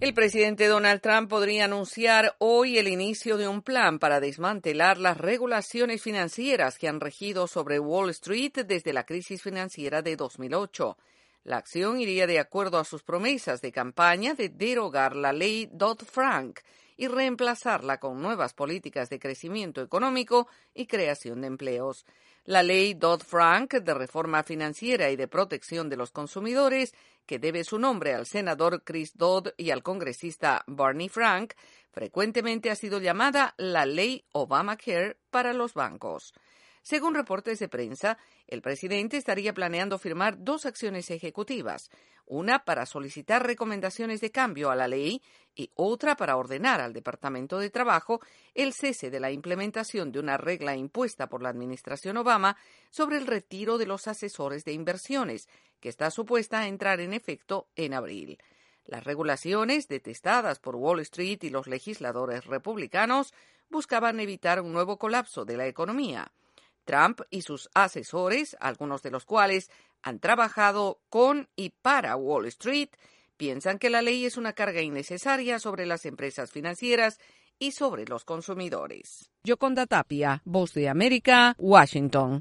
El presidente Donald Trump podría anunciar hoy el inicio de un plan para desmantelar las regulaciones financieras que han regido sobre Wall Street desde la crisis financiera de 2008. La acción iría de acuerdo a sus promesas de campaña de derogar la ley Dodd-Frank y reemplazarla con nuevas políticas de crecimiento económico y creación de empleos. La ley Dodd-Frank de reforma financiera y de protección de los consumidores, que debe su nombre al senador Chris Dodd y al congresista Barney Frank, frecuentemente ha sido llamada la ley Obamacare para los bancos. Según reportes de prensa, el presidente estaría planeando firmar dos acciones ejecutivas, una para solicitar recomendaciones de cambio a la ley y otra para ordenar al Departamento de Trabajo el cese de la implementación de una regla impuesta por la administración Obama sobre el retiro de los asesores de inversiones, que está supuesta a entrar en efecto en abril. Las regulaciones, detestadas por Wall Street y los legisladores republicanos, buscaban evitar un nuevo colapso de la economía. Trump y sus asesores, algunos de los cuales han trabajado con y para Wall Street, piensan que la ley es una carga innecesaria sobre las empresas financieras y sobre los consumidores. Yoconda Tapia, Voz de América, Washington.